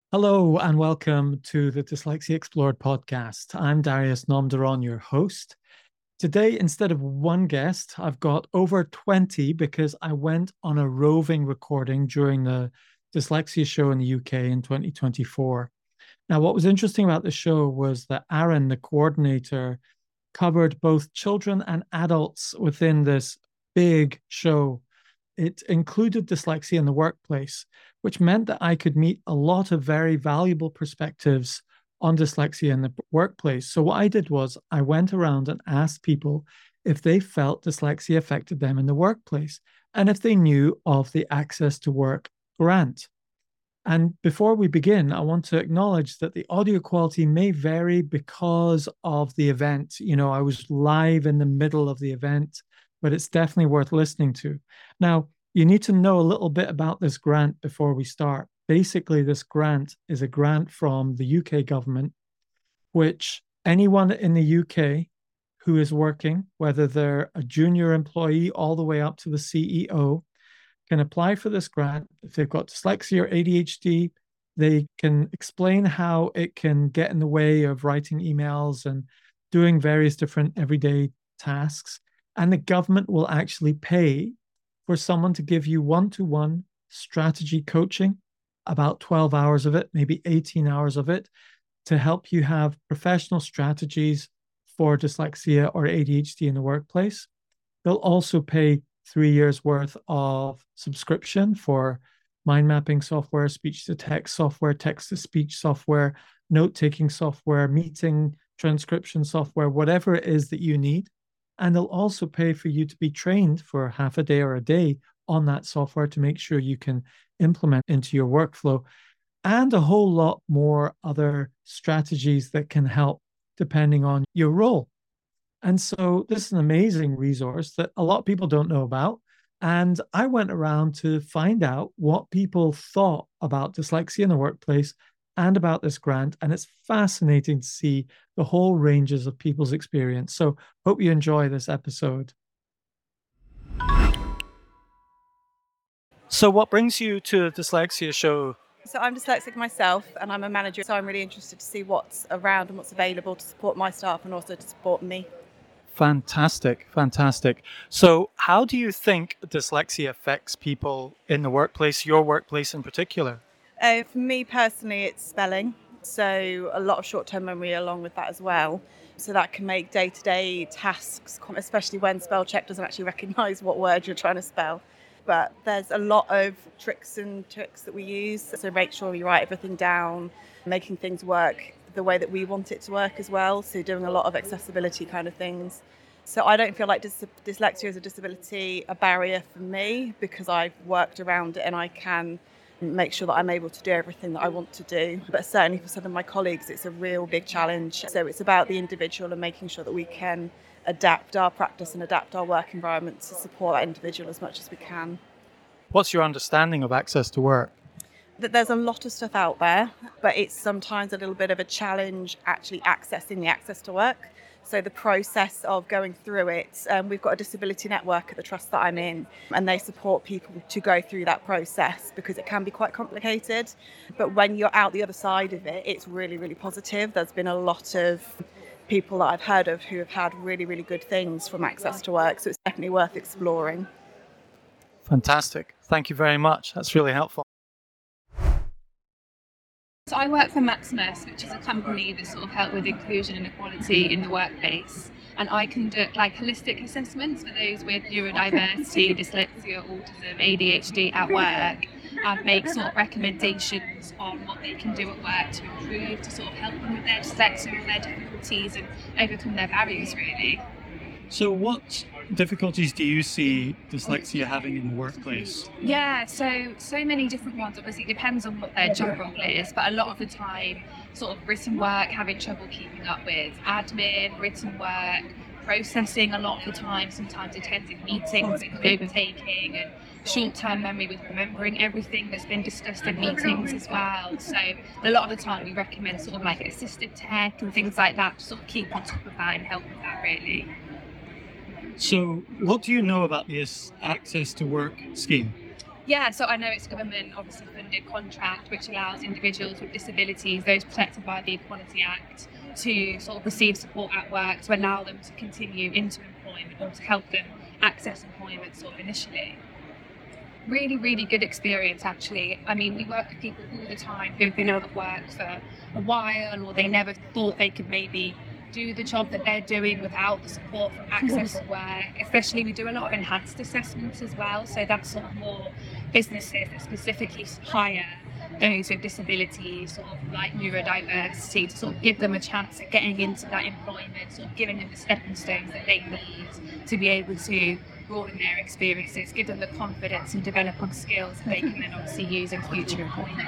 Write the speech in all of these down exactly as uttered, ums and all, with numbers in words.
Hello and welcome to the Dyslexia Explored podcast. I'm Darius Nomdaron, your host. Today, instead of one guest, I've got over twenty because I went on a roving recording during the Dyslexia show in the U K in twenty twenty-four. Now, what was interesting about the show was that Aaron, the coordinator, covered both children and adults within this big show. It included dyslexia in the workplace, which meant that I could meet a lot of very valuable perspectives on dyslexia in the workplace. So, what I did was I went around and asked people if they felt dyslexia affected them in the workplace and if they knew of the Access to Work grant. And before we begin, I want to acknowledge that the audio quality may vary because of the event. You know, I was live in the middle of the event, but it's definitely worth listening to. Now, you need to know a little bit about this grant before we start. Basically, this grant is a grant from the U K government, which anyone in the U K who is working, whether they're a junior employee all the way up to the C E O, can apply for this grant. If they've got dyslexia or A D H D, they can explain how it can get in the way of writing emails and doing various different everyday tasks. And the government will actually pay for someone to give you one to one strategy coaching, about twelve hours of it, maybe eighteen hours of it, to help you have professional strategies for dyslexia or A D H D in the workplace. They'll also pay three years worth of subscription for mind mapping software, speech to text software, text to speech software, note taking software, meeting transcription software, whatever it is that you need. And they'll also pay for you to be trained for half a day or a day on that software to make sure you can implement into your workflow, and a whole lot more other strategies that can help depending on your role. And so this is an amazing resource that a lot of people don't know about. And I went around to find out what people thought about dyslexia in the workplace and about this grant. And it's fascinating to see the whole ranges of people's experience. So hope you enjoy this episode. So what brings you to a dyslexia show? So I'm dyslexic myself and I'm a manager, so I'm really interested to see what's around and what's available to support my staff and also to support me. Fantastic, fantastic. So how do you think dyslexia affects people in the workplace, your workplace in particular? Uh, for me personally, it's spelling. So a lot of short-term memory along with that as well. So that can make day-to-day tasks, especially when spell check doesn't actually recognise what word you're trying to spell. But there's a lot of tricks and tricks that we use. So make sure you write everything down, making things work the way that we want it to work as well. So doing a lot of accessibility kind of things. So I don't feel like dys- dyslexia is a disability, a barrier for me, because I've worked around it and I can make sure that I'm able to do everything that I want to do. But certainly for some of my colleagues, it's a real big challenge. So it's about the individual and making sure that we can adapt our practice and adapt our work environment to support that individual as much as we can. What's your understanding of Access to Work? That there's a lot of stuff out there, but it's sometimes a little bit of a challenge actually accessing the Access to Work. So the process of going through it, um, we've got a disability network at the trust that I'm in, and they support people to go through that process because it can be quite complicated. But when you're out the other side of it, it's really, really positive. There's been a lot of people that I've heard of who have had really, really good things from Access to Work. So it's definitely worth exploring. Fantastic. Thank you very much. That's really helpful. So I work for Maximus, which is a company that sort of help with inclusion and equality in the workplace. And I conduct like holistic assessments for those with neurodiversity, dyslexia, autism, A D H D at work, and make sort of recommendations on what they can do at work to improve, to sort of help them with their dyslexia and their difficulties and overcome their barriers really. So what difficulties do you see dyslexia having in the workplace? Yeah, so so many different ones. Obviously, it depends on what their job role is, but a lot of the time, sort of written work, having trouble keeping up with admin, written work, processing a lot of the time, sometimes attending meetings and overtaking, and short-term memory with remembering everything that's been discussed in meetings as well. So a lot of the time we recommend sort of like assistive tech and things like that to sort of keep on top of that and help with that really. So what do you know about this Access to Work scheme? Yeah, so I know it's a government obviously funded contract which allows individuals with disabilities, those protected by the Equality Act, to sort of receive support at work to allow them to continue into employment or to help them access employment sort of initially. Really, really good experience actually. I mean, we work with people all the time who've been out of work for a while, or they never thought they could maybe do the job that they're doing without the support from Access to Work. Especially we do a lot of enhanced assessments as well, so that's sort of more businesses that specifically hire those with disabilities, sort of like neurodiversity, to sort of give them a chance at getting into that employment, sort of giving them the stepping stones that they need to be able to broaden their experiences, give them the confidence and develop on skills that they can then obviously use in future employment.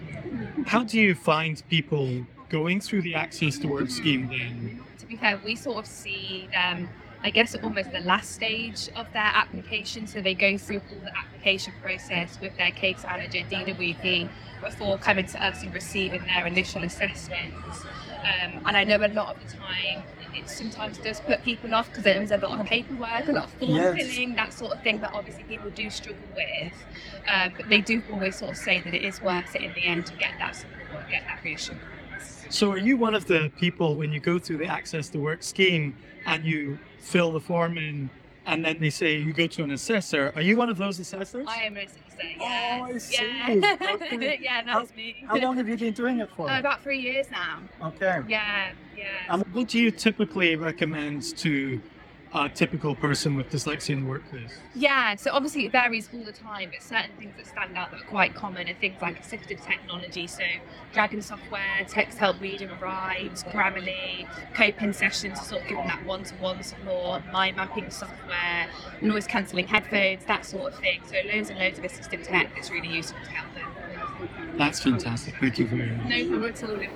How do you find people going through the Access to Work scheme then? To be fair, we sort of see them, I guess, at almost the last stage of their application. So they go through all the application process with their case manager, D W P, before coming to us and receiving their initial assessments. Um, and I know a lot of the time it sometimes does put people off because there's a lot of paperwork, a lot of form Yes. filling, that sort of thing that obviously people do struggle with. Uh, but they do always sort of say that it is worth it in the end to get that support, get that reassurance. So are you one of the people, when you go through the Access to Work scheme and you fill the form in and then they say you go to an assessor, are you one of those assessors? I am a assessor, yeah. Oh, I see. Yeah, Okay. yeah, that's me. How long have you been doing it for? Uh, about three years now. Okay. Yeah, yeah. And what do you typically recommend to a typical person with dyslexia in the workplace? Yeah, so obviously it varies all the time, but certain things that stand out that are quite common are things like assistive technology, so Dragon software, text help read and write, Grammarly, coping sessions to sort of give them that one-to-one support, mind mapping software, noise cancelling headphones, that sort of thing. So loads and loads of assistive tech that's really useful to help them. That's fantastic. Thank you very much. No problem at all.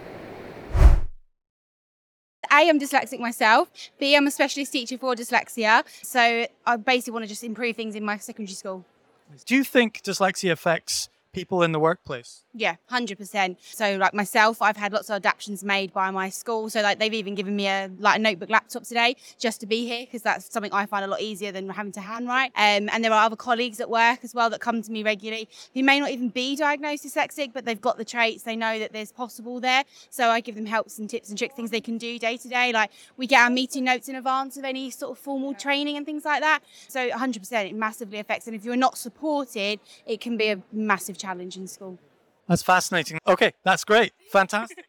A, I'm dyslexic myself. B, I'm a specialist teacher for dyslexia. So I basically want to just improve things in my secondary school. Do you think dyslexia affects people in the workplace? Yeah, one hundred percent. So like myself, I've had lots of adaptations made by my school. So like they've even given me a like a notebook laptop today just to be here, because that's something I find a lot easier than having to handwrite. Um, and there are other colleagues at work as well that come to me regularly who may not even be diagnosed dyslexic, but they've got the traits. They know that there's possible there. So I give them helps and tips and tricks, things they can do day to day. Like we get our meeting notes in advance of any sort of formal training and things like that. So one hundred percent it massively affects. And if you're not supported, it can be a massive challenge in school. That's fascinating. Okay, that's great. Fantastic.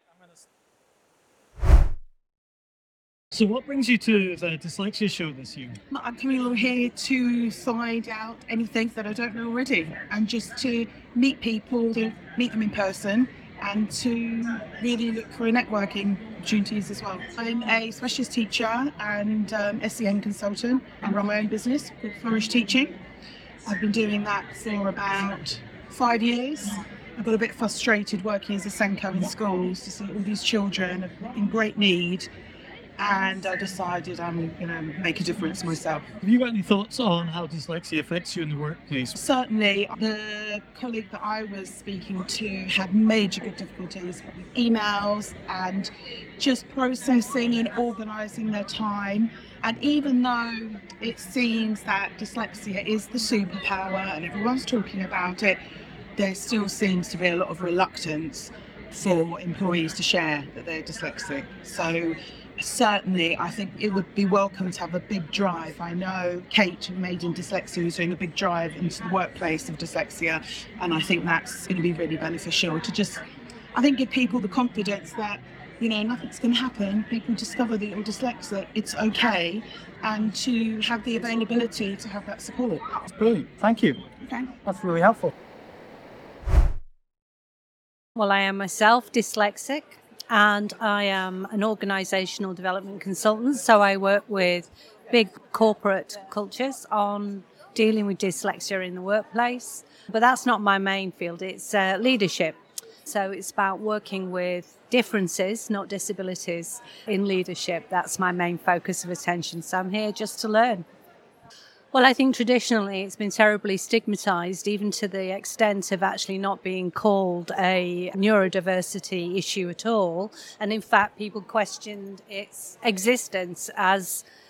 So what brings you to the dyslexia show this year? I'm coming along here to find out anything that I don't know already, and just to meet people, to meet them in person, and to really look for networking opportunities as well. I'm a specialist teacher and um, S E N consultant. I run my own business called Flourish Teaching. I've been doing that for about five years. I got a bit frustrated working as a Senko in schools to see all these children in great need, and I decided I'm going to make a difference myself. Have you got any thoughts on how dyslexia affects you in the workplace? Certainly, the colleague that I was speaking to had major difficulties with emails and just processing and organising their time. And even though it seems that dyslexia is the superpower and everyone's talking about it, there still seems to be a lot of reluctance for employees to share that they're dyslexic. So certainly, I think it would be welcome to have a big drive. I know Kate, Made in Dyslexia, is doing a big drive into the workplace of dyslexia, and I think that's going to be really beneficial to just, I think, give people the confidence that, you know, nothing's going to happen. People discover that you're dyslexic, it's okay, and to have the availability to have that support. That's brilliant. Thank you. Okay. That's really helpful. Well, I am myself dyslexic, and I am an organisational development consultant. So I work with big corporate cultures on dealing with dyslexia in the workplace. But that's not my main field. It's uh, leadership. So it's about working with differences, not disabilities, in leadership. That's my main focus of attention. So I'm here just to learn. Well, I think traditionally it's been terribly stigmatised, even to the extent of actually not being called a neurodiversity issue at all. And in fact, people questioned its existence as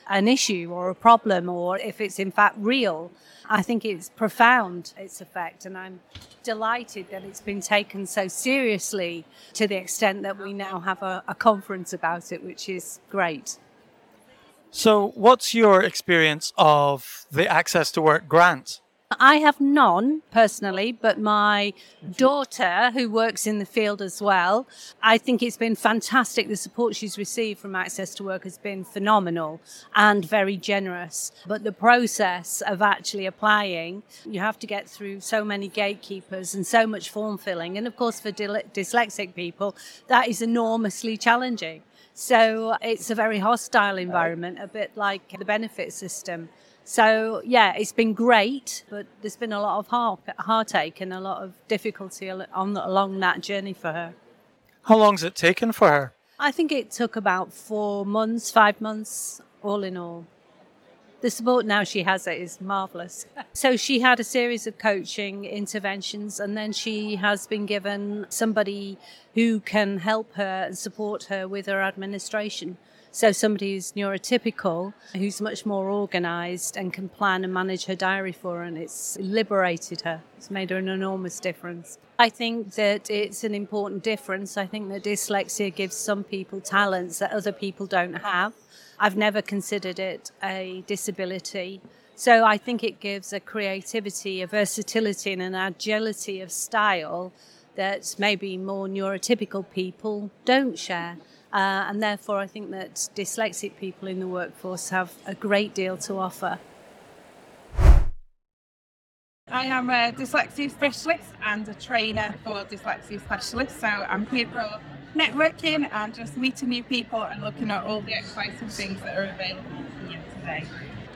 an issue or a problem, or if it's in fact real. I think it's profound, its effect, and I'm delighted that it's been taken so seriously to the extent that we now have a, a conference about it, which is great. So what's your experience of the Access to Work grant? I have none personally, but my daughter, who works in the field as well, I think it's been fantastic. The support she's received from Access to Work has been phenomenal and very generous. But the process of actually applying, you have to get through so many gatekeepers and so much form filling. And of course, for dyslexic people, that is enormously challenging. So it's a very hostile environment, a bit like the benefit system. So, yeah, it's been great, but there's been a lot of heart, heartache and a lot of difficulty on, along that journey for her. How long's it taken for her? I think it took about four months, five months, all in all. The support now she has it is marvellous. So she had a series of coaching interventions, and then she has been given somebody who can help her and support her with her administration. So somebody who's neurotypical, who's much more organised and can plan and manage her diary for her, and it's liberated her. It's made her an enormous difference. I think that it's an important difference. I think that dyslexia gives some people talents that other people don't have. I've never considered it a disability. So I think it gives a creativity, a versatility and an agility of style that maybe more neurotypical people don't share. Uh, and therefore, I think that dyslexic people in the workforce have a great deal to offer. I am a dyslexia specialist and a trainer for dyslexia specialists. So I'm here for networking and just meeting new people and looking at all the exciting things that are available here today.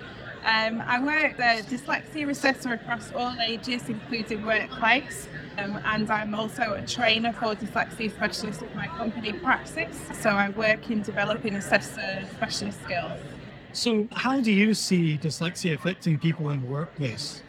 Um, I work the dyslexia assessor across all ages, including workplace. Um, and I'm also a trainer for dyslexia specialists with my company Praxis. So I work in developing assessor specialist skills. So how do you see dyslexia affecting people in the workplace?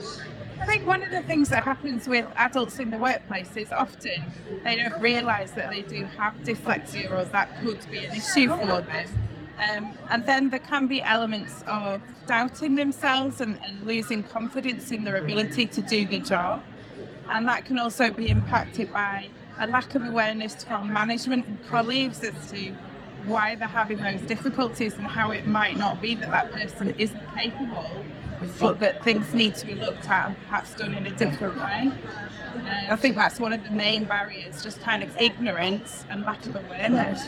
I think one of the things that happens with adults in the workplace is often they don't realise that they do have dyslexia or that could be an issue for them. Um, and then there can be elements of doubting themselves and, and losing confidence in their ability to do the job. And that can also be impacted by a lack of awareness from management and colleagues as to why they're having those difficulties and how it might not be that that person isn't capable, but that things need to be looked at and perhaps done in a different way. Uh, I think that's one of the main barriers, just kind of ignorance and lack of awareness.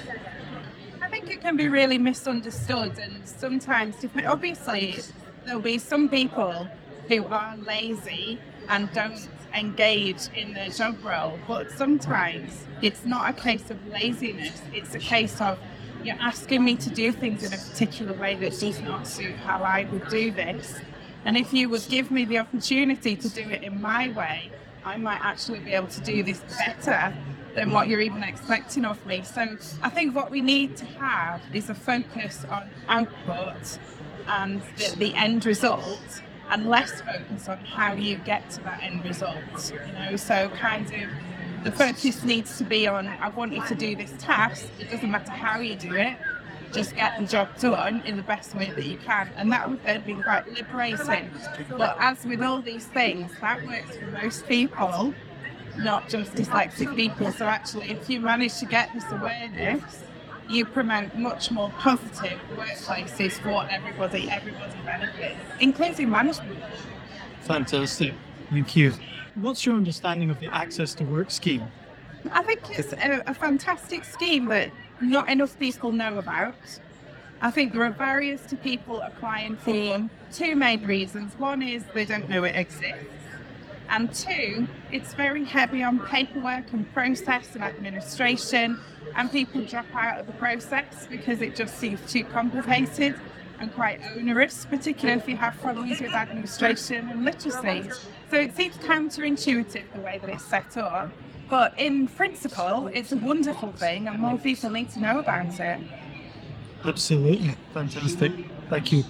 I think it can be really misunderstood, and sometimes, obviously, there'll be some people who are lazy and don't engage in their job role, but sometimes it's not a case of laziness, it's a case of you're asking me to do things in a particular way that does not suit how I would do this, and if you would give me the opportunity to do it in my way, I might actually be able to do this better than what you're even expecting of me. So I think what we need to have is a focus on output and the, the end result, and less focus on how you get to that end result, you know, so kind of the focus needs to be on, I want you to do this task, it doesn't matter how you do it, just get the job done in the best way that you can, and that would then be quite liberating. But as with all these things, that works for most people, not just dyslexic people, so actually if you manage to get this awareness, you promote much more positive workplaces for everybody, everybody benefits, including management. Fantastic, thank you. What's your understanding of the Access to Work scheme? I think it's a, a fantastic scheme that not enough people know about. I think there are barriers to people applying for two main reasons. One is they don't know it exists. And two, it's very heavy on paperwork and process and administration, and people drop out of the process because it just seems too complicated and quite onerous, particularly if you have problems with administration and literacy. So it seems counterintuitive the way that it's set up, but in principle, it's a wonderful thing and more people need to know about it. Absolutely, fantastic, thank you.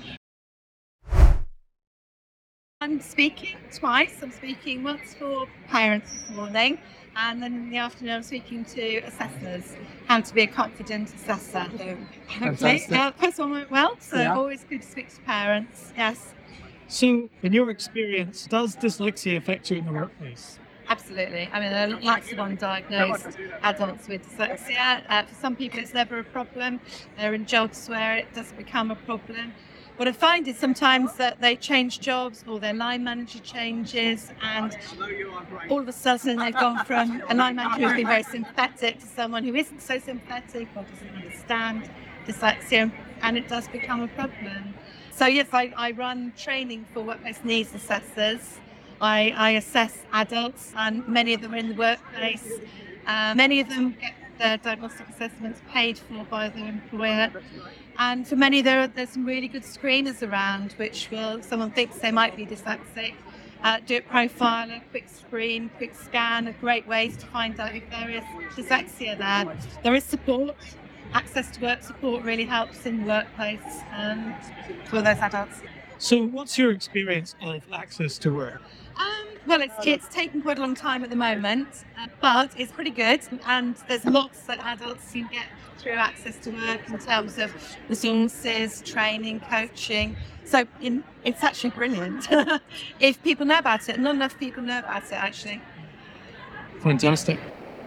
I'm speaking twice. I'm speaking once for parents this morning And then in the afternoon, I'm speaking to assessors, how to be a confident assessor. Who hopefully, uh, first one went well, so Yeah. always good to speak to parents. Yes, So, in your experience, does dyslexia affect you in the workplace? absolutely. I mean, there are lots of undiagnosed adults with dyslexia. Uh, for some people, it's never a problem. They're in jobs where it does become a problem. What I find is sometimes that they change jobs or their line manager changes, and all of a sudden they've gone from a line manager who's been very sympathetic to someone who isn't so sympathetic or doesn't understand dyslexia, and it does become a problem. So yes, I, I run training for workplace needs assessors. I, I assess adults, and many of them are in the workplace. Uh, many of them get their diagnostic assessments paid for by their employer. And for many, there are, there's some really good screeners around, which will, someone thinks they might be dyslexic, uh, do a profile, a quick screen, quick scan, are great ways to find out if there is dyslexia there. There is support. Access to work support really helps in the workplace um, for those adults. So, what's your experience of access to work? Um, well, it's, it's taken quite a long time at the moment, uh, but it's pretty good. And there's lots that adults can get through access to work in terms of resources, training, coaching. So in, it's actually brilliant if people know about it. Not enough people know about it, actually. Fantastic.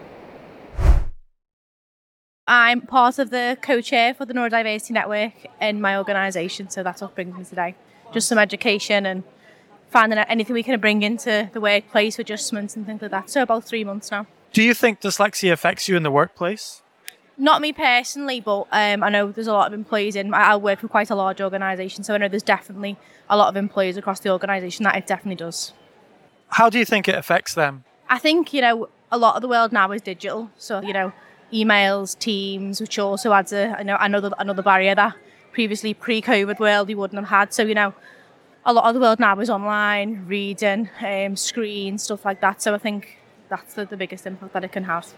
I'm part of the co-chair for the Neurodiversity Network in my organisation, so that's what brings me today. Just some education and finding out anything we can bring into the workplace, adjustments and things like that. So about three months now. Do you think dyslexia affects you in the workplace? Not me personally, but um, I know there's a lot of employees in, I I work for quite a large organisation, so I know there's definitely a lot of employees across the organisation that it definitely does. How do you think it affects them? I think, you know, a lot of the world now is digital, so, you know, emails, Teams, which also adds a, I know, another, another barrier that previously pre-COVID world we wouldn't have had. So, you know, a lot of the world now is online, reading, um, screen, stuff like that. So I think that's the, the biggest impact that it can have.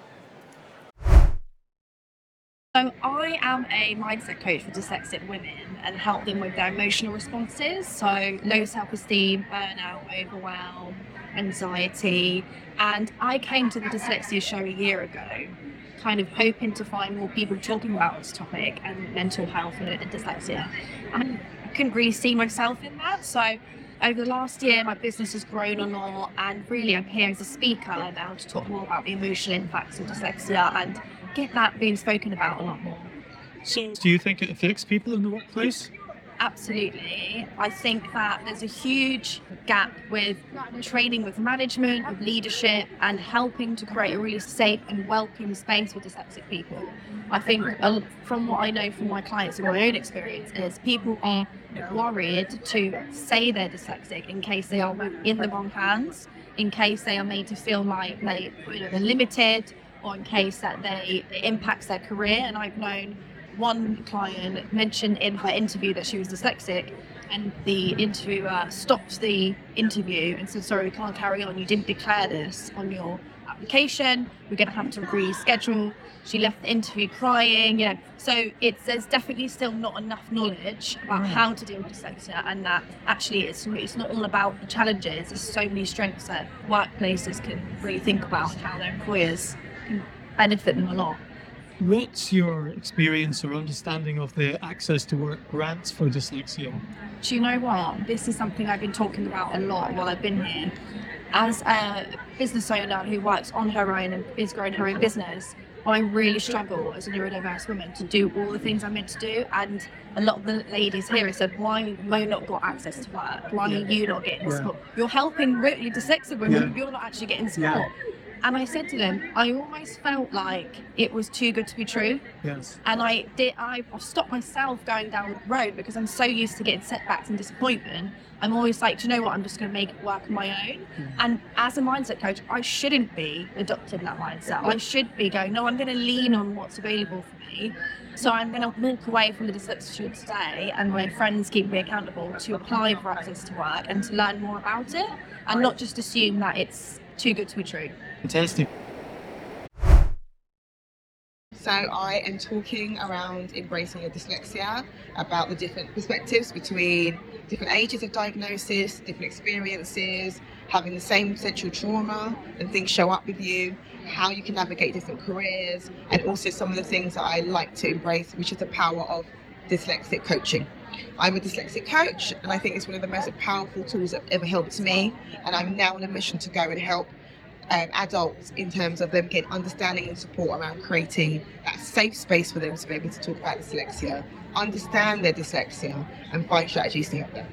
So I am a mindset coach for dyslexic women and help them with their emotional responses. So low self-esteem, burnout, overwhelm, anxiety. And I came to the dyslexia show a year ago, kind of hoping to find more people talking about this topic and mental health and, and dyslexia. And I couldn't really see myself in that. So over the last year, my business has grown a lot, and really I'm here as a speaker now to talk more about the emotional impacts of dyslexia and get that being spoken about a lot more. So, do you think it affects people in the workplace? Absolutely. I think that there's a huge gap with training with management, with leadership, and helping to create a really safe and welcome space for dyslexic people. I think uh, from what I know from my clients and my own experience is people are worried to say they're dyslexic in case they are in the wrong hands, in case they are made to feel like they, you know, they're limited, or in case that they it impacts their career. And I've known one client mentioned in her interview that she was dyslexic, and the interviewer stopped the interview and said, sorry, we can't carry on, you didn't declare this on your application, we're going to have to reschedule. She left the interview crying, you know. So it's there's definitely still not enough knowledge about how to deal with dyslexia, and that actually it's it's not all about the challenges. There's so many strengths that workplaces can really think about, how their employers can benefit them a lot. What's your experience or understanding of the Access to Work grants for dyslexia? Do you know what? This is something I've been talking about a lot while I've been here. As a business owner who works on her own and is growing her own business, I really struggle as a neurodiverse woman to do all the things I'm meant to do. And a lot of the ladies here have said, why have Mo not got access to work? Why are you not getting support? You're helping really dyslexic women, you're not actually getting support. And I said to them, I almost felt like it was too good to be true. Yes. And I did. I stopped myself going down the road because I'm so used to getting setbacks and disappointment. I'm always like, do you know what? I'm just going to make it work on my own. Mm. And as a mindset coach, I shouldn't be adopting that mindset. I should be going, no, I'm going to lean on what's available for me. So I'm going to walk away from the dyslexia today, and my friends keep me accountable to apply for access to work and to learn more about it, and not just assume that it's too good to be true. Fantastic. So I am talking around embracing your dyslexia, about the different perspectives between different ages of diagnosis, different experiences, having the same central trauma and things show up with you, how you can navigate different careers, and also some of the things that I like to embrace, which is the power of dyslexic coaching. I'm a dyslexic coach, and I think it's one of the most powerful tools that ever helped me, and I'm now on a mission to go and help Um, adults in terms of them getting understanding and support around creating that safe space for them to be able to talk about dyslexia, understand their dyslexia, and find strategies to help them.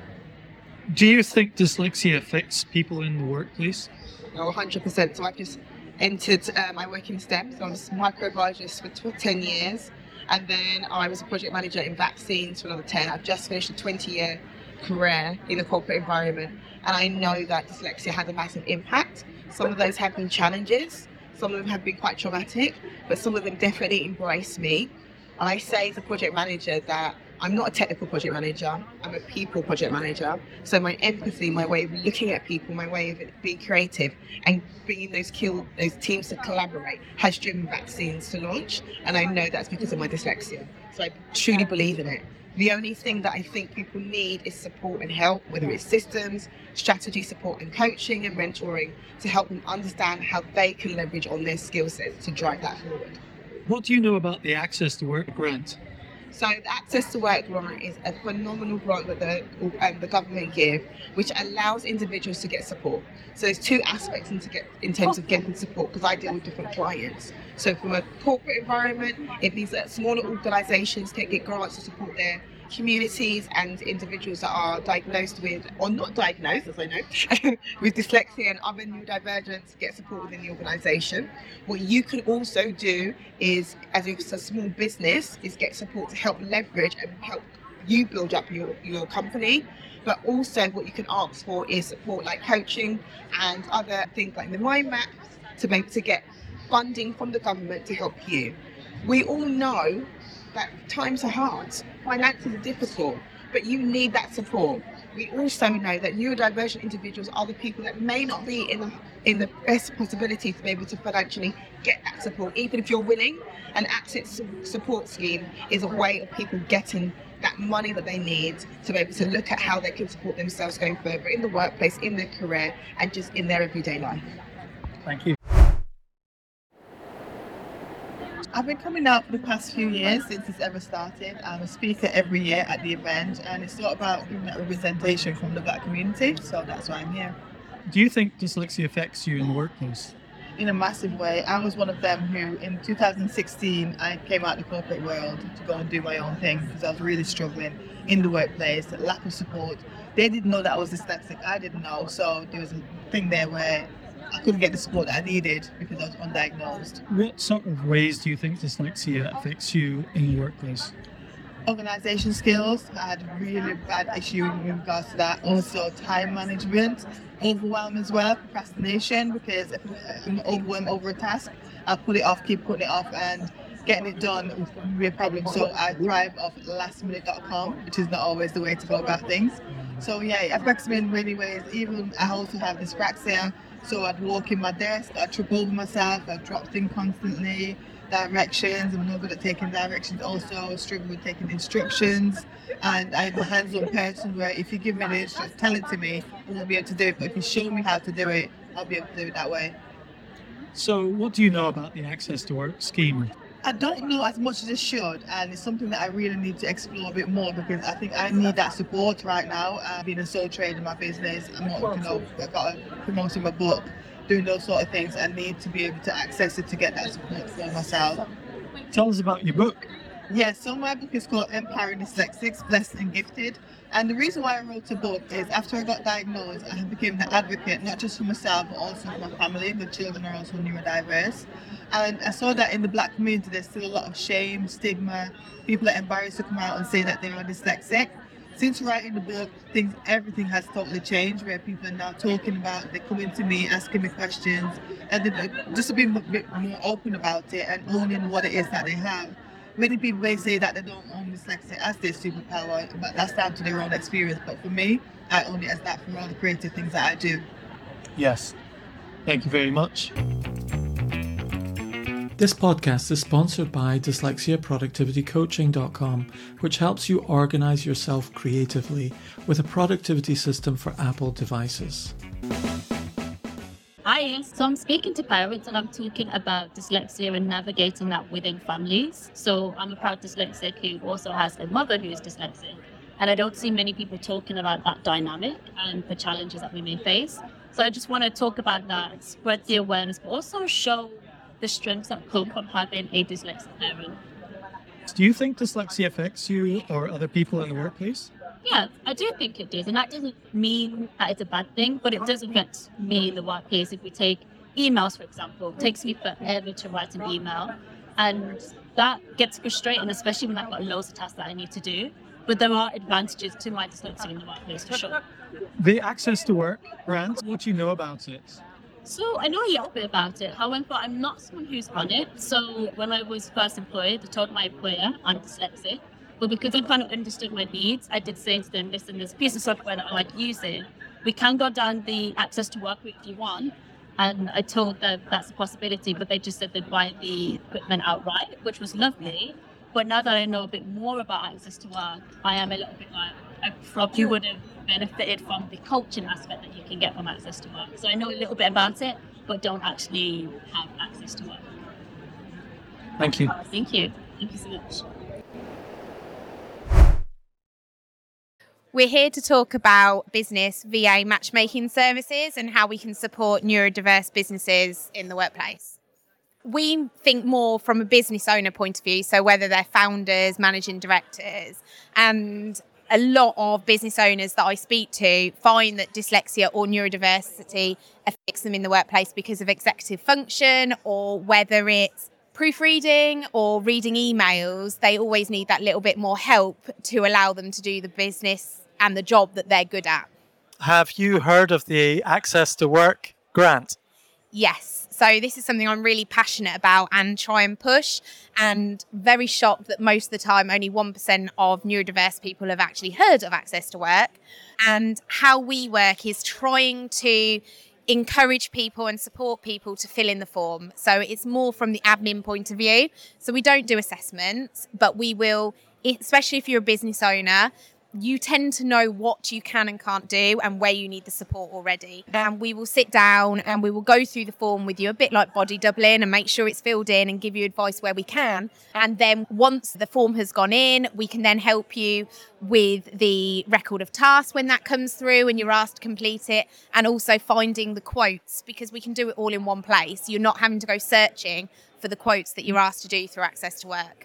Do you think dyslexia affects people in the workplace? No, one hundred percent. So I've just entered, um, I work in STEM, so I was a microbiologist for ten years, and then I was a project manager in vaccines for another ten. I've just finished a twenty-year career in a corporate environment, and I know that dyslexia has a massive impact. Some of those have been challenges, some of them have been quite traumatic, but some of them definitely embrace me. And I say as a project manager that I'm not a technical project manager, I'm a people project manager. So my empathy, my way of looking at people, my way of being creative and bringing those, kill, those teams to collaborate has driven vaccines to launch. And I know that's because of my dyslexia. So I truly believe in it. The only thing that I think people need is support and help, whether it's systems, strategy support and coaching and mentoring, to help them understand how they can leverage on their skill sets to drive that forward. What do you know about the Access to Work grant? So the Access to Work grant is a phenomenal grant that the, um, the government give, which allows individuals to get support. So there's two aspects in, to get, in terms of getting support, because I deal with different clients. So from a corporate environment, it means that smaller organisations can get grants to support their communities and individuals that are diagnosed with, or not diagnosed, as I know, with dyslexia and other neurodivergence, get support within the organisation. What you can also do is, as a small business, is get support to help leverage and help you build up your, your company. But also what you can ask for is support like coaching and other things like the mind map to be able to get funding from the government to help you. We all know that times are hard, finances are difficult, but you need that support. We also know that neurodivergent individuals are the people that may not be in the, in the best possibility to be able to financially get that support, even if you're willing. An Access support scheme is a way of people getting that money that they need to be able to look at how they can support themselves going further in the workplace, in their career, and just in their everyday life. Thank you. I've been coming out the past few years since it's ever started. I'm a speaker every year at the event, and it's all about giving that representation from the Black community, so that's why I'm here. Do you think dyslexia affects you in the workplace? In a massive way. I was one of them who, in two thousand sixteen, I came out of the corporate world to go and do my own thing because I was really struggling in the workplace, lack of support. They didn't know that I was dyslexic, I didn't know, so there was a thing there where I couldn't get the support that I needed because I was undiagnosed. What sort of ways do you think dyslexia affects you in the workplace? Organisation skills, I had a really bad issue in regards to that. Also time management, overwhelm as well, procrastination, because if I'm overwhelmed over a task, I'll put it off, keep putting it off, and getting it done will be a problem. So I thrive off last minute dot com, which is not always the way to go about things. So yeah, it affects me in many ways. Even I also have dyspraxia. So I'd walk in my desk, I'd trip over myself, I'd drop things constantly, directions, I'm not good at taking directions also, I struggle with taking instructions, and I'm a hands-on person where if you give me the instructions, tell it to me, I won't be able to do it, but if you show me how to do it, I'll be able to do it that way. So what do you know about the Access to Work scheme? I don't know as much as I should, and it's something that I really need to explore a bit more because I think I need that support right now. Uh, being a sole trader in my business, I'm not, you know, I've got a promoting my book, doing those sort of things. I need to be able to access it to get that support for myself. Tell us about your book. Yeah, so my book is called Empowering Dyslexics, Blessed and Gifted. And the reason why I wrote a book is after I got diagnosed, I became an advocate, not just for myself, but also for my family. The children are also neurodiverse. And I saw that in the Black community, there's still a lot of shame, stigma. People are embarrassed to come out and say that they are dyslexic. Since writing the book, things, everything has totally changed, where people are now talking about, they're coming to me, asking me questions, and they're just to be a bit more open about it and owning what it is that they have. Many people may say that they don't own dyslexia as their superpower, but that's down to their own experience. But for me, I own it as that for all the creative things that I do. Yes. Thank you very much. This podcast is sponsored by dyslexia productivity coaching dot com, which helps you organize yourself creatively with a productivity system for Apple devices. Hi, so I'm speaking to parents and I'm talking about dyslexia and navigating that within families. So I'm a proud dyslexic who also has a mother who is dyslexic. And I don't see many people talking about that dynamic and the challenges that we may face. So I just want to talk about that, spread the awareness, but also show the strengths that come from having a dyslexic parent. Do you think dyslexia affects you or other people in the workplace? Yeah, I do think it does. And that doesn't mean that it's a bad thing, but it does affect me in the workplace. If we take emails, for example, it takes me forever to write an email. And that gets frustrating, especially when I've got loads of tasks that I need to do. But there are advantages to my dyslexia in the workplace, for sure. The Access to Work grant, what do you know about it? So I know a little bit about it. However, I'm not someone who's on it. So when I was first employed, I told my employer I'm dyslexic. But because I kind of understood my needs, I did say to them, listen, there's a piece of software that I like using. We can go down the Access to Work route if you want. And I told them that's a possibility, but they just said they'd buy the equipment outright, which was lovely. But now that I know a bit more about Access to Work, I am a little bit like, I probably would have benefited from the coaching aspect that you can get from Access to Work. So I know a little bit about it, but don't actually have access to work. Thank you. Thank you. Thank you so much. We're here to talk about business V A matchmaking services and how we can support neurodiverse businesses in the workplace. We think more from a business owner point of view, so whether they're founders, managing directors, and a lot of business owners that I speak to find that dyslexia or neurodiversity affects them in the workplace because of executive function, or whether it's proofreading or reading emails, they always need that little bit more help to allow them to do the business and the job that they're good at. Have you heard of the Access to Work grant? Yes. So this is something I'm really passionate about and try and push, and very shocked that most of the time only one percent of neurodiverse people have actually heard of Access to Work. And how we work is trying to encourage people and support people to fill in the form. So it's more from the admin point of view. So we don't do assessments, but we will, especially if you're a business owner, you tend to know what you can and can't do and where you need the support already. And we will sit down and we will go through the form with you, a bit like body doubling, and make sure it's filled in and give you advice where we can. And then once the form has gone in, we can then help you with the record of tasks when that comes through and you're asked to complete it, and also finding the quotes, because we can do it all in one place. You're not having to go searching for the quotes that you're asked to do through Access to Work.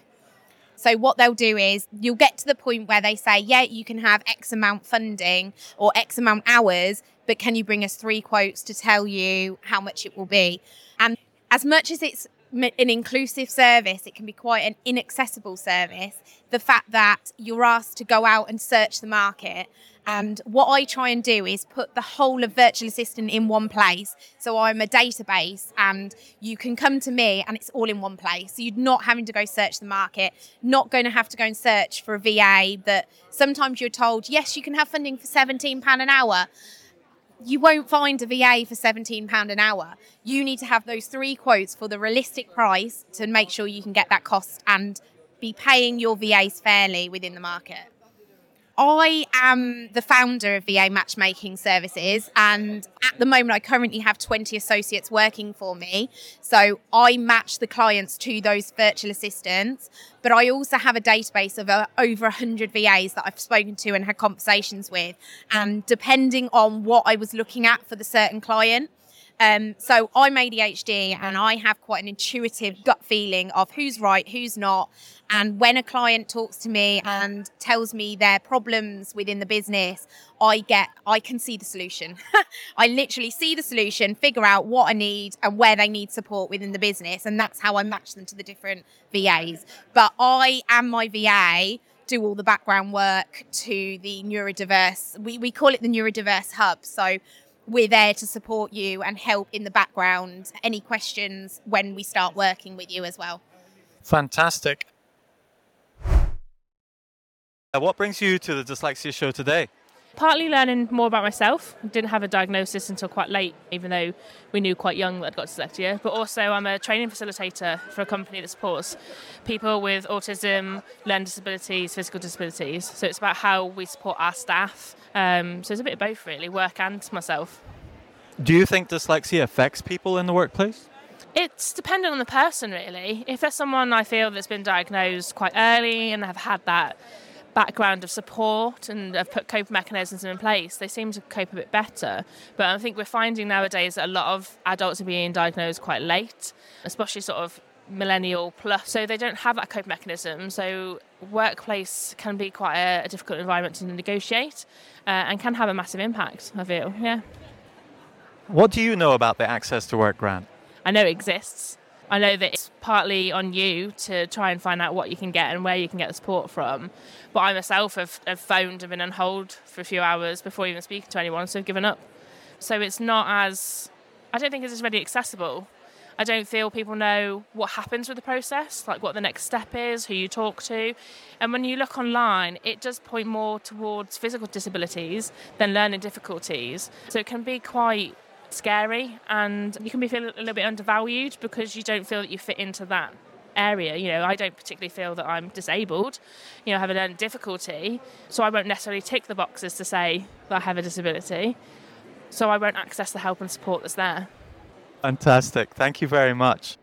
So what they'll do is you'll get to the point where they say, yeah, you can have X amount funding or X amount hours, but can you bring us three quotes to tell you how much it will be? And as much as it's an inclusive service, it can be quite an inaccessible service. The fact that you're asked to go out and search the market. And what I try and do is put the whole of Virtual Assistant in one place. So I'm a database and you can come to me and it's all in one place. So you're not having to go search the market, not going to have to go and search for a V A that sometimes you're told, yes, you can have funding for seventeen pounds an hour. You won't find a V A for seventeen pounds an hour. You need to have those three quotes for the realistic price to make sure you can get that cost and be paying your V As fairly within the market. I am the founder of V A Matchmaking Services, and at the moment I currently have twenty associates working for me. So I match the clients to those virtual assistants, but I also have a database of uh, over one hundred V As that I've spoken to and had conversations with, and depending on what I was looking at for the certain client. Um, so I'm A D H D and I have quite an intuitive gut feeling of who's right, who's not. And when a client talks to me and tells me their problems within the business, I get, I can see the solution. I literally see the solution, figure out what I need and where they need support within the business. And that's how I match them to the different V As. But I and my V A do all the background work to the neurodiverse, we, we call it the neurodiverse hub. So we're there to support you and help in the background. Any questions when we start working with you as well. Fantastic. What brings you to the Dyslexia Show today? Partly learning more about myself. I didn't have a diagnosis until quite late, even though we knew quite young that I'd got dyslexia. But also I'm a training facilitator for a company that supports people with autism, learning disabilities, physical disabilities. So it's about how we support our staff. Um, so it's a bit of both really, work and myself. Do you think dyslexia affects people in the workplace? It's dependent on the person really. If there's someone I feel that's been diagnosed quite early and have had that background of support and have put coping mechanisms in place, they seem to cope a bit better. But I think we're finding nowadays that a lot of adults are being diagnosed quite late, especially sort of millennial plus, so they don't have that coping mechanism. So workplace can be quite a, a difficult environment to negotiate uh, and can have a massive impact, I feel, yeah. What do you know about the Access to Work grant? I know it exists. I know that it's partly on you to try and find out what you can get and where you can get the support from. But I myself have, have phoned and been on hold for a few hours before even speaking to anyone, so I've given up. So it's not as, I don't think it's as readily accessible. I don't feel people know what happens with the process, like what the next step is, who you talk to. And when you look online, it does point more towards physical disabilities than learning difficulties. So it can be quite scary, and you can be feel a little bit undervalued because you don't feel that you fit into that area. You know, I don't particularly feel that I'm disabled, you know, I have a learning difficulty, so I won't necessarily tick the boxes to say that I have a disability, so I won't access the help and support that's there. Fantastic. Thank you very much.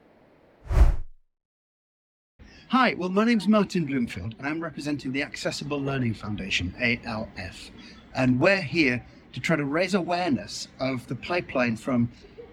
Hi, well, my name's Martin Bloomfield, and I'm representing the Accessible Learning Foundation, A L F, and we're here to try to raise awareness of the pipeline from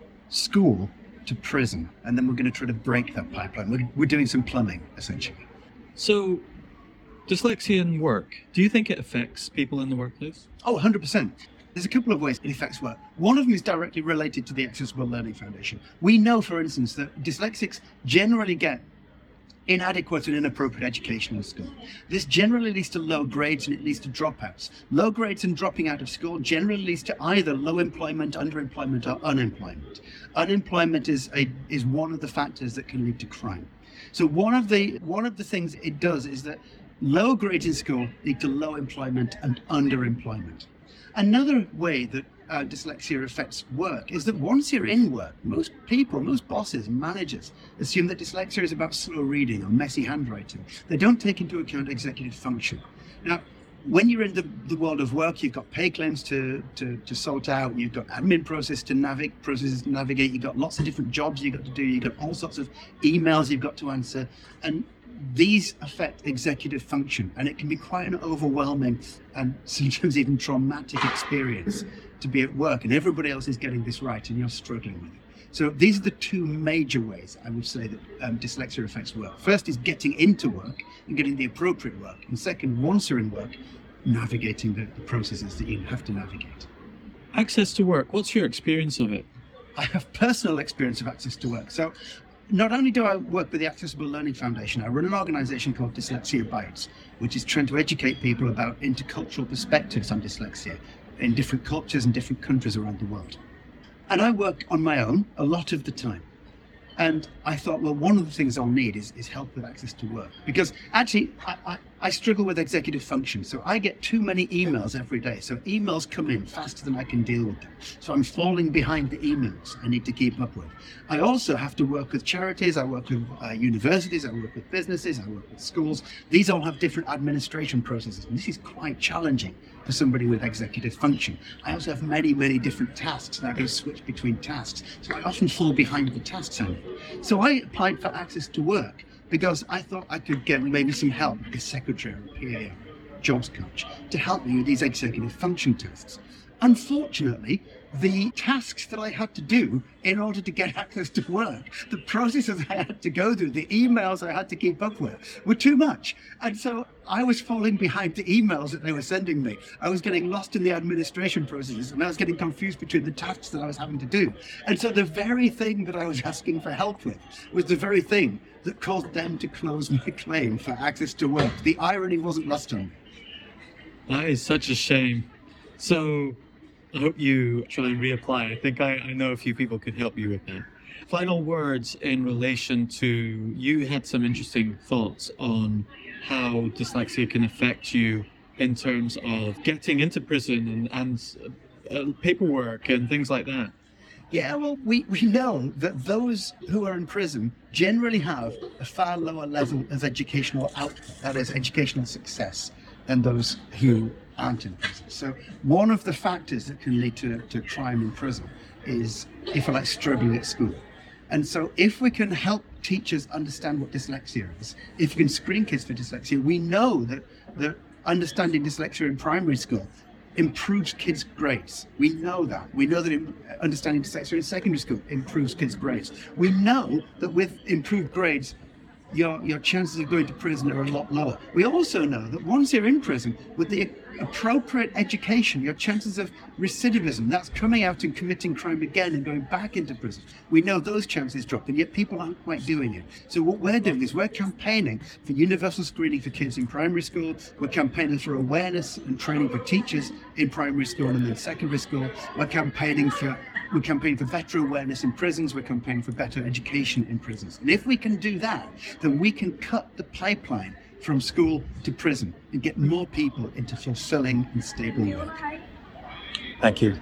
school to prison, and then we're going to try to break that pipeline. We're, we're doing some plumbing, essentially. So, dyslexia in work, do you think it affects people in the workplace? Oh, one hundred percent. There's a couple of ways it affects work. One of them is directly related to the Accessible Learning Foundation. We know, for instance, that dyslexics generally get inadequate and inappropriate education in school. This generally leads to low grades and it leads to dropouts. Low grades and dropping out of school generally leads to either low employment, underemployment, or unemployment. Unemployment is a is one of the factors that can lead to crime. So one of the one of the things it does is that low grades in school lead to low employment and underemployment. Another way that uh, dyslexia affects work is that once you're in work, most people, most bosses, managers assume that dyslexia is about slow reading or messy handwriting. They don't take into account executive function. Now, when you're in the, the world of work, you've got pay claims to, to, to sort out, you've got admin process to navigate, processes to navigate, you've got lots of different jobs you've got to do, you've got all sorts of emails you've got to answer, and these affect executive function, and it can be quite an overwhelming and sometimes even traumatic experience to be at work and everybody else is getting this right and you're struggling with it. So these are the two major ways I would say that um, dyslexia affects work. First is getting into work and getting the appropriate work. And second, once you're in work, navigating the, the processes that you have to navigate. Access to work, what's your experience of it? I have personal experience of access to work. So not only do I work with the Accessible Learning Foundation, I run an organisation called Dyslexia Bites, which is trying to educate people about intercultural perspectives on dyslexia in different cultures and different countries around the world. And I work on my own a lot of the time. And I thought, well, one of the things I'll need is, is help with access to work. Because actually, I, I, I struggle with executive function. So I get too many emails every day. So emails come in faster than I can deal with them. So I'm falling behind the emails I need to keep up with. I also have to work with charities. I work with uh, universities. I work with businesses. I work with schools. These all have different administration processes. And this is quite challenging for somebody with executive function. I also have many, many different tasks, and I can switch between tasks. So I often fall behind the tasks I need. So I applied for access to work because I thought I could get maybe some help, like a secretary or a P A or jobs coach, to help me with these executive function tasks. Unfortunately, the tasks that I had to do in order to get access to work, the processes I had to go through, the emails I had to keep up with were too much. And so I was falling behind the emails that they were sending me. I was getting lost in the administration processes and I was getting confused between the tasks that I was having to do. And so the very thing that I was asking for help with was the very thing that caused them to close my claim for access to work. The irony wasn't lost on me. That is such a shame. So I hope you try and reapply. I think I, I know a few people could help you with that. Final words in relation to, you had some interesting thoughts on how dyslexia can affect you in terms of getting into prison and, and uh, paperwork and things like that? Yeah, well, we, we know that those who are in prison generally have a far lower level of educational output, that is, educational success, than those who aren't in prison. So one of the factors that can lead to, to crime in prison is, if I like, struggling at school. And so if we can help teachers understand what dyslexia is, if you can screen kids for dyslexia, we know that, that understanding dyslexia in primary school improves kids' grades. We know that. We know that understanding dyslexia in secondary school improves kids' grades. We know that with improved grades, your your chances of going to prison are a lot lower. We also know that once you're in prison, with the appropriate education, your chances of recidivism, that's coming out and committing crime again and going back into prison, we know those chances drop, and yet people aren't quite doing it. So what we're doing is we're campaigning for universal screening for kids in primary school. We're campaigning for awareness and training for teachers in primary school and then secondary school. We're campaigning for We're campaigning for better awareness in prisons. We're campaigning for better education in prisons. And if we can do that, then we can cut the pipeline from school to prison and get more people into fulfilling and stable work. Thank you.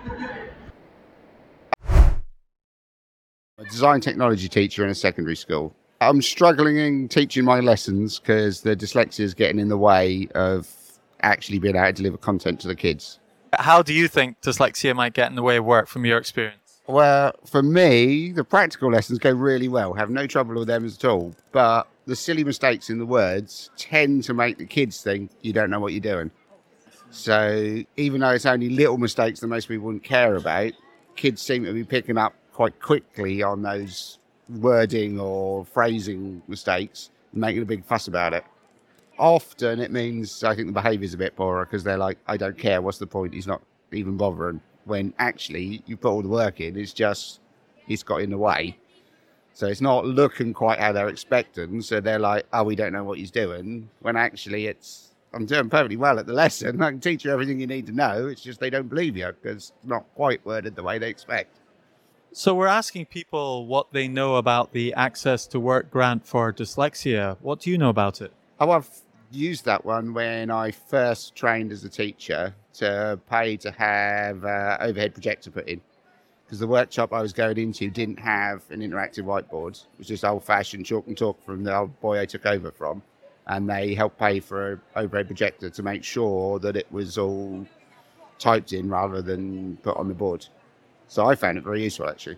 A design technology teacher in a secondary school. I'm struggling in teaching my lessons because the dyslexia is getting in the way of actually being able to deliver content to the kids. How do you think dyslexia might get in the way of work from your experience? Well, for me, the practical lessons go really well. Have no trouble with them at all. But the silly mistakes in the words tend to make the kids think you don't know what you're doing. So even though it's only little mistakes that most people wouldn't care about, kids seem to be picking up quite quickly on those wording or phrasing mistakes and making a big fuss about it. Often it means, I think, the behaviour's a bit poorer because they're like, I don't care, what's the point? He's not even bothering. When actually, you put all the work in, it's just, he's got in the way. So it's not looking quite how they're expecting. So they're like, oh, we don't know what he's doing. When actually it's, I'm doing perfectly well at the lesson. I can teach you everything you need to know. It's just they don't believe you because it's not quite worded the way they expect. So we're asking people what they know about the Access to Work grant for dyslexia. What do you know about it? Oh, I've used that one when I first trained as a teacher to pay to have uh, overhead projector put in. Because the workshop I was going into didn't have an interactive whiteboard. It was just old-fashioned chalk and talk from the old boy I took over from. And they helped pay for an overhead projector to make sure that it was all typed in rather than put on the board. So I found it very useful, actually.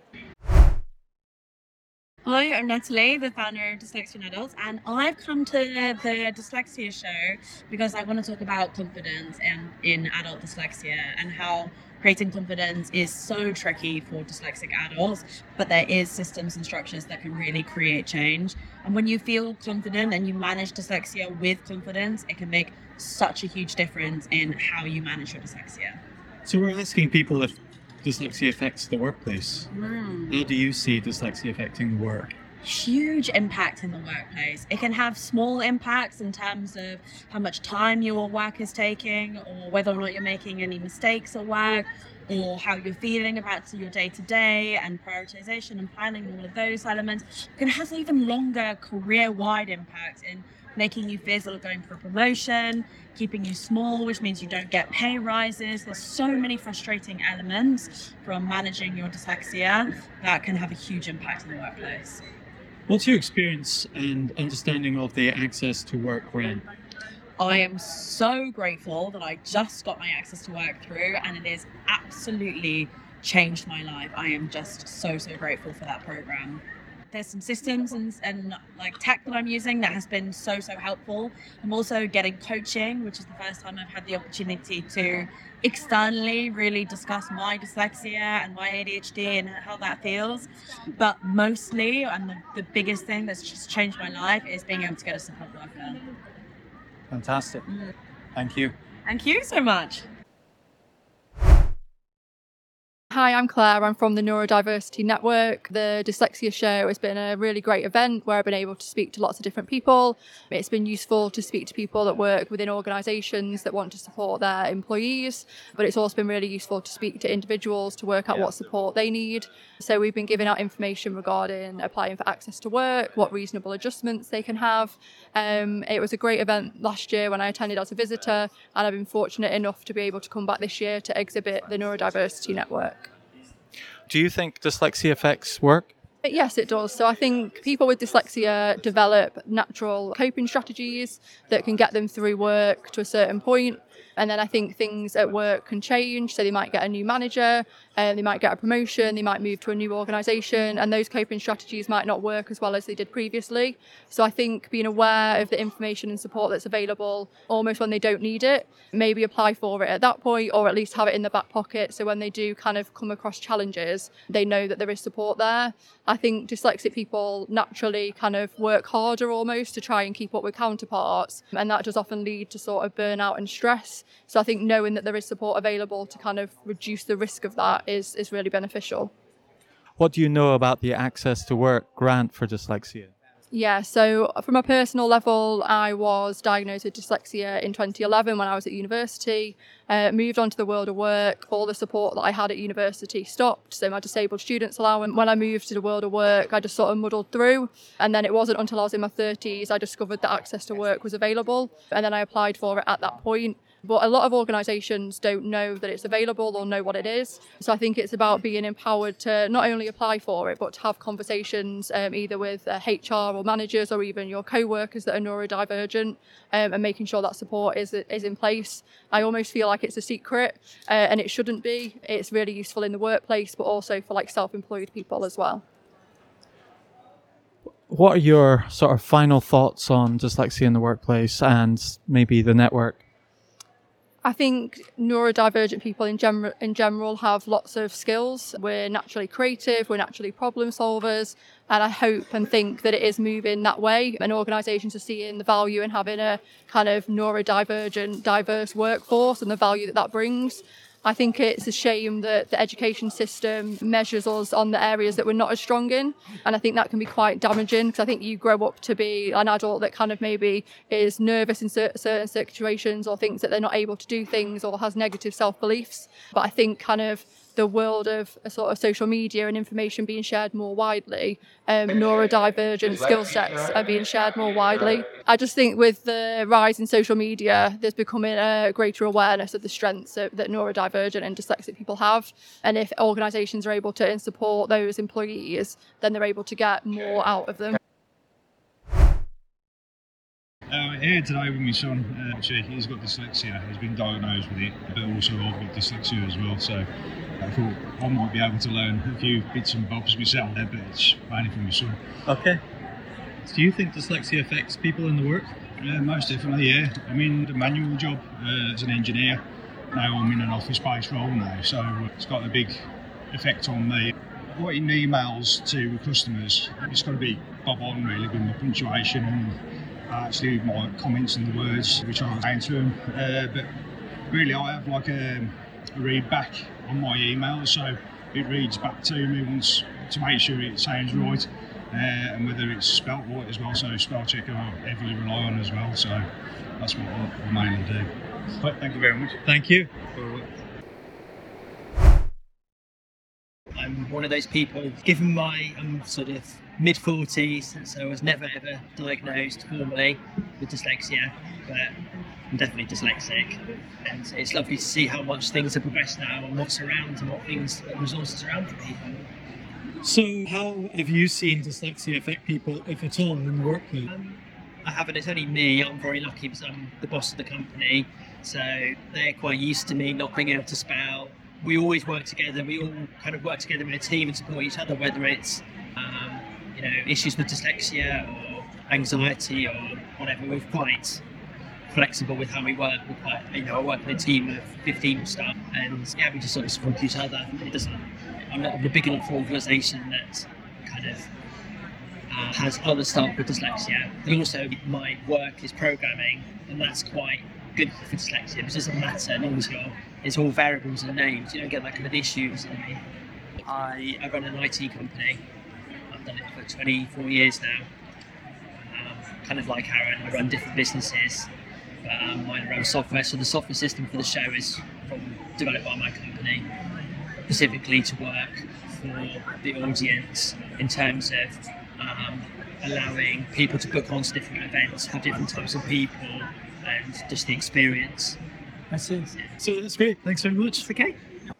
Hi, I'm Natalie, the founder of Dyslexia in Adults, and I've come to the Dyslexia show because I want to talk about confidence and in adult dyslexia and how creating confidence is so tricky for dyslexic adults, but there is systems and structures that can really create change. And when you feel confident and you manage dyslexia with confidence, it can make such a huge difference in how you manage your dyslexia. So we're asking people if dyslexia affects the workplace. Mm. How do you see dyslexia affecting the work? Huge impact in the workplace. It can have small impacts in terms of how much time your work is taking, or whether or not you're making any mistakes at work, or how you're feeling about your day-to-day and prioritization and planning, all of those elements. It can have even longer career-wide impacts in making you fearful of going for a promotion, keeping you small, which means you don't get pay rises. There's so many frustrating elements from managing your dyslexia that can have a huge impact in the workplace. What's your experience and understanding of the Access to Work grant? I am so grateful that I just got my Access to Work through, and it has absolutely changed my life. I am just so, so grateful for that program. There's some systems and, and like tech that I'm using that has been so, so helpful. I'm also getting coaching, which is the first time I've had the opportunity to externally really discuss my dyslexia and my A D H D and how that feels. But mostly, and the, the biggest thing that's just changed my life is being able to get a support worker. Fantastic. Mm. Thank you. Thank you so much. Hi, I'm Claire. I'm from the Neurodiversity Network. The Dyslexia Show has been a really great event where I've been able to speak to lots of different people. It's been useful to speak to people that work within organisations that want to support their employees, but it's also been really useful to speak to individuals to work out what support they need. So we've been giving out information regarding applying for access to work, what reasonable adjustments they can have. Um, it was a great event last year when I attended as a visitor, and I've been fortunate enough to be able to come back this year to exhibit the Neurodiversity Network. Do you think dyslexia affects work? Yes, it does. So I think people with dyslexia develop natural coping strategies that can get them through work to a certain point. And then I think things at work can change. So they might get a new manager, and they might get a promotion, they might move to a new organisation, and those coping strategies might not work as well as they did previously. So I think being aware of the information and support that's available almost when they don't need it, maybe apply for it at that point, or at least have it in the back pocket. So when they do kind of come across challenges, they know that there is support there. I think dyslexic people naturally kind of work harder almost to try and keep up with counterparts, and that does often lead to sort of burnout and stress. So I think knowing that there is support available to kind of reduce the risk of that is, is really beneficial. What do you know about the Access to Work grant for dyslexia? Yeah, so from a personal level, I was diagnosed with dyslexia in twenty eleven when I was at university, uh, moved on to the world of work. All the support that I had at university stopped, so my disabled students allowance. When I moved to the world of work, I just sort of muddled through, and then it wasn't until I was in my thirties I discovered that Access to Work was available, and then I applied for it at that point. But a lot of organisations don't know that it's available or know what it is. So I think it's about being empowered to not only apply for it, but to have conversations um, either with uh, H R or managers or even your co-workers that are neurodivergent, um, and making sure that support is is in place. I almost feel like it's a secret, uh, and it shouldn't be. It's really useful in the workplace, but also for like self-employed people as well. What are your sort of final thoughts on dyslexia in the workplace and maybe the network? I think neurodivergent people in general in general have lots of skills. We're naturally creative, we're naturally problem solvers, and I hope and think that it is moving that way, and organisations are seeing the value in having a kind of neurodivergent, diverse workforce and the value that that brings. I think it's a shame that the education system measures us on the areas that we're not as strong in, and I think that can be quite damaging, because I think you grow up to be an adult that kind of maybe is nervous in certain situations, or thinks that they're not able to do things, or has negative self-beliefs. But I think kind of the world of a sort of social media and information being shared more widely, um, neurodivergent skill sets are being shared more widely. I just think with the rise in social media, there's becoming a greater awareness of the strengths that neurodivergent and dyslexic people have. And if organisations are able to support those employees, then they're able to get more out of them. Uh, here today with my son, uh, actually, he's got dyslexia. He's been diagnosed with it, but also I've got dyslexia as well. So I thought I might be able to learn a few bits and bobs myself there, but it's mainly from my son. Okay. Do you think dyslexia affects people in the work? Uh, most definitely, yeah. I'm in the manual job uh, as an engineer. Now I'm in an office-based role now, so it's got a big effect on me. Writing emails to customers, it's got to be bob on really with my punctuation and actually my comments and the words which I was saying to them. Uh, but really I have like a, a read back on my emails, so it reads back to me once to make sure it sounds right, uh, and whether it's spelt right as well. So spell check I heavily rely on as well, so that's what I, I mainly do. But thank you very much. Thank you. I'm one of those people, given my um, sort of mid forties, so I was never ever diagnosed formally with dyslexia, but I'm definitely dyslexic, and it's lovely to see how much things have progressed now and what's around and what things, what resources are around for people. So how have you seen dyslexia affect people, if at all, in the workplace? Um, I haven't, it's only me. I'm very lucky because I'm the boss of the company, so they're quite used to me not being able to spell. We always work together, we all kind of work together in a team and support each other, whether it's um, you know, issues with dyslexia or anxiety or whatever. We're quite flexible with how we work. We're quite, you know, I work in a team of fifteen staff, and yeah, we just sort of support each other. It doesn't, I'm not in a big enough organisation that kind of uh, has other staff with dyslexia. And also, my work is programming, and that's quite good for dyslexia. It doesn't matter, as long as you're, it's all variables and names. You don't get that kind of issues. I mean, I, I run an I T company. I've done it for twenty-four years now. Um, kind of like Aaron, I run different businesses. But um, mine around software. So the software system for the show is from, developed by my company, specifically to work for the audience in terms of um, allowing people to book onto different events for different types of people and just the experience. I see. So that's great. Thanks very much. Okay.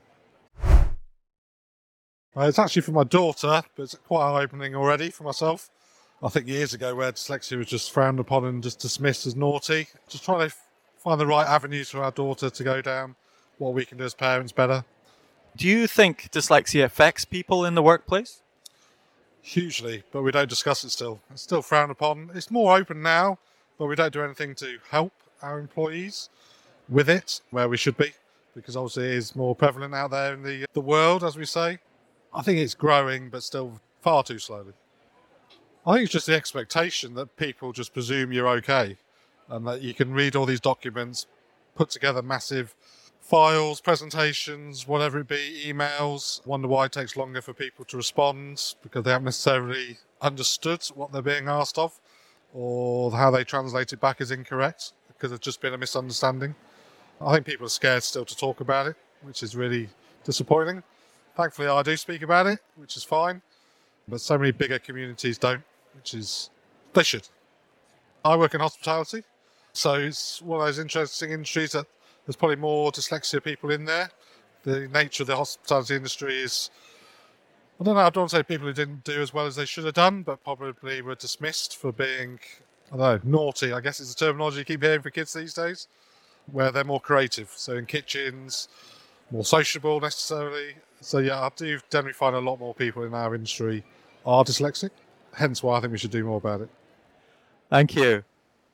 Uh, it's actually for my daughter, but it's quite eye-opening already for myself. I think years ago where dyslexia was just frowned upon and just dismissed as naughty. Just trying to f- find the right avenues for our daughter to go down, what we can do as parents better. Do you think dyslexia affects people in the workplace? Hugely, but we don't discuss it still. It's still frowned upon. It's more open now, but we don't do anything to help our employees with it where we should be, because obviously it is more prevalent out there in the, the world, as we say. I think it's growing, but still far too slowly. I think it's just the expectation that people just presume you're okay and that you can read all these documents, put together massive files, presentations, whatever it be, emails, wonder why it takes longer for people to respond because they haven't necessarily understood what they're being asked of, or how they translate it back is incorrect because it's just been a misunderstanding. I think people are scared still to talk about it, which is really disappointing. Thankfully, I do speak about it, which is fine, but so many bigger communities don't, which is, they should. I work in hospitality, so it's one of those interesting industries that there's probably more dyslexia people in there. The nature of the hospitality industry is, I don't know, I don't want to say people who didn't do as well as they should have done, but probably were dismissed for being, I don't know, naughty, I guess is the terminology you keep hearing for kids these days, where they're more creative. So in kitchens, more sociable necessarily. So yeah, I do generally find a lot more people in our industry are dyslexic, hence why I think we should do more about it. Thank you.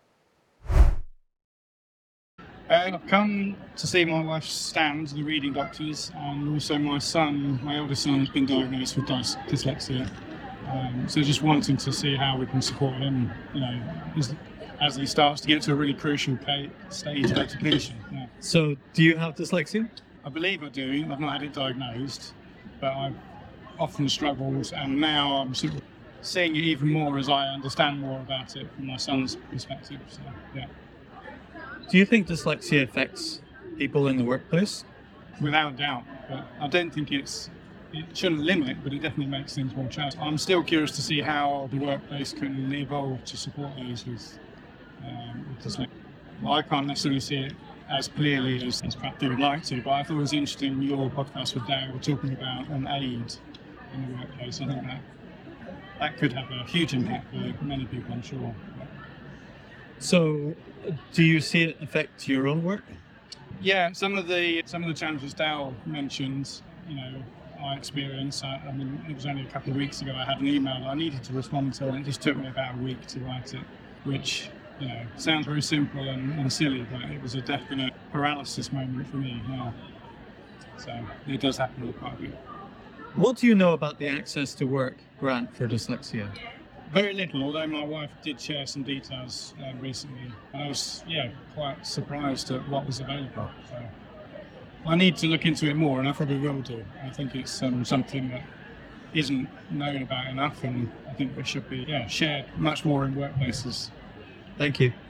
Uh, I've come to see my wife Stan, the reading doctors, and also my son, my eldest son, has been diagnosed with dys- dyslexia. Um, so just wanting to see how we can support him, you know, as, as he starts to get to a really crucial pa- stage of education. Yeah. So, do you have dyslexia? I believe I do. I've not had it diagnosed, but I've often struggled, and now I'm sort of seeing it even more as I understand more about it from my son's perspective. So, yeah. Do you think dyslexia affects people in the workplace? Without doubt, but I don't think it's, it shouldn't limit, but it definitely makes things more challenging. I'm still curious to see how the workplace can evolve to support those with, um, with dyslexia. Well, I can't necessarily see it as clearly as, as perhaps they would like to, but I thought it was interesting your podcast with Dale talking about an aid in the workplace. I think that that could have a huge impact for many people, I'm sure. So, do you see it affect your own work? Yeah, some of the some of the challenges Dal mentioned, you know, I experienced. I, I mean, it was only a couple of weeks ago I had an email that I needed to respond to, and it just took me about a week to write it, which, you know, sounds very simple and, and silly, but it was a definite paralysis moment for me. Yeah. So it does happen quite a bit. What do you know about the Access to Work grant for dyslexia? Very little, although my wife did share some details uh, recently. I was, yeah, quite surprised at what was available. So I need to look into it more, and I probably will do. I think it's um, something that isn't known about enough, and I think it should be, yeah, shared much more in workplaces. Thank you.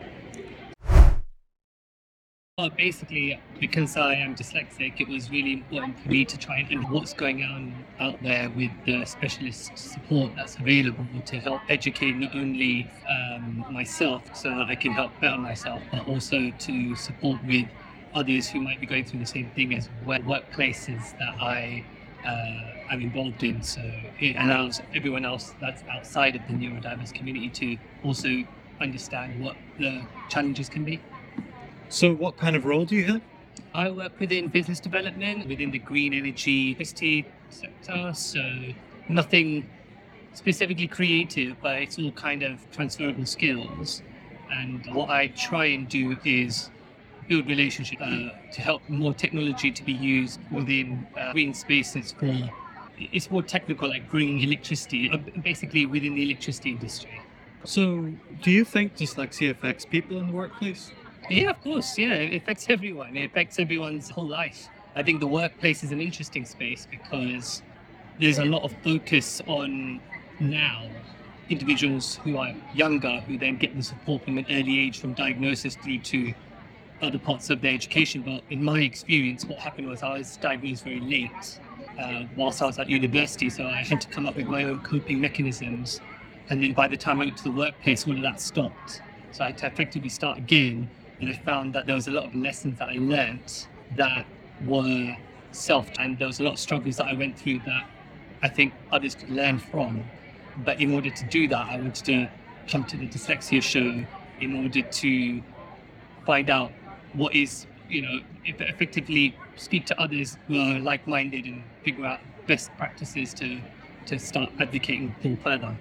Well, basically, because I am dyslexic, it was really important for me to try and understand what's going on out there with the specialist support that's available to help educate not only um, myself so that I can help better myself, but also to support with others who might be going through the same thing as well. Workplaces that I uh, am involved in, so it allows everyone else that's outside of the neurodiverse community to also understand what the challenges can be. So what kind of role do you have? I work within business development, within the green energy electricity sector, so nothing specifically creative, but it's all kind of transferable skills. And what I try and do is build relationships uh, to help more technology to be used within uh, green spaces for, it's more technical, like green electricity, uh, basically within the electricity industry. So do you think dyslexia affects people in the workplace? Yeah, of course. Yeah, it affects everyone. It affects everyone's whole life. I think the workplace is an interesting space because there's a lot of focus on now individuals who are younger who then get the support from an early age from diagnosis through to other parts of their education. But in my experience, what happened was I was diagnosed very late uh, whilst I was at university, so I had to come up with my own coping mechanisms. And then by the time I went to the workplace, all of that stopped. So I had to effectively start again, and I found that there was a lot of lessons that I learnt that were self, and there was a lot of struggles that I went through that I think others could learn from. But in order to do that, I wanted to come to the Dyslexia Show in order to find out what is, you know, if effectively speak to others who are like-minded and figure out best practices to, to start advocating for further.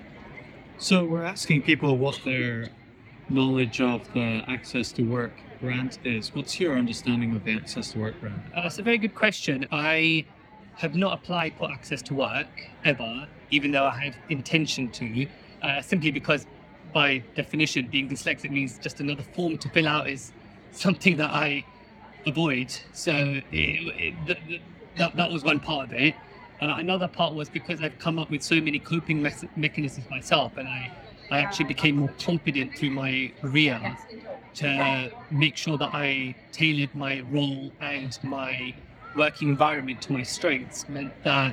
So we're asking people what their knowledge of the Access to Work grant is. What's your understanding of the Access to Work grant? Uh, that's a very good question. I have not applied for Access to Work ever, even though I had intention to, uh, simply because by definition being dyslexic means just another form to fill out is something that I avoid. So it, it, the, the, that, that was one part of it. Uh, another part was because I've come up with so many coping me- mechanisms myself, and I, I actually became more confident through my career to make sure that I tailored my role and my working environment to my strengths. Meant that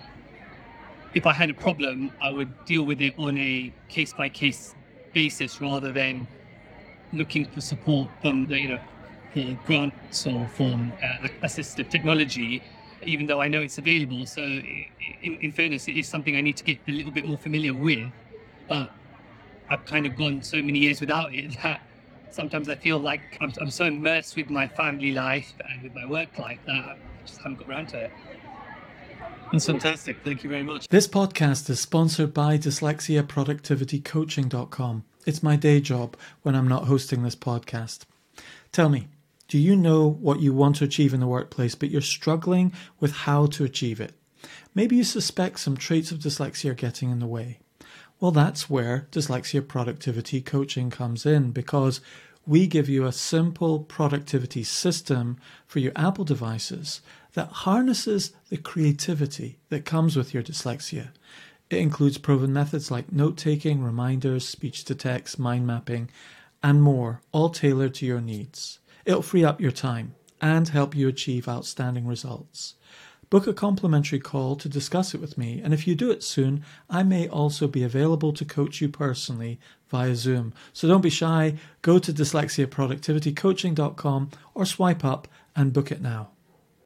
if I had a problem, I would deal with it on a case-by-case basis rather than looking for support from the, you know, for grants or from uh, assistive technology, even though I know it's available. So in, in fairness, it is something I need to get a little bit more familiar with. But I've kind of gone so many years without it that sometimes I feel like I'm, I'm so immersed with my family life and with my work life that I just haven't got around to it. That's fantastic. Thank you very much. This podcast is sponsored by dyslexia productivity coaching dot com. It's my day job when I'm not hosting this podcast. Tell me, do you know what you want to achieve in the workplace, but you're struggling with how to achieve it? Maybe you suspect some traits of dyslexia are getting in the way. Well, that's where Dyslexia Productivity Coaching comes in, because we give you a simple productivity system for your Apple devices that harnesses the creativity that comes with your dyslexia. It includes proven methods like note-taking, reminders, speech-to-text, mind mapping, and more, all tailored to your needs. It'll free up your time and help you achieve outstanding results. Book a complimentary call to discuss it with me, and if you do it soon, I may also be available to coach you personally via Zoom. So don't be shy, go to dyslexia productivity coaching dot com or swipe up and book it now.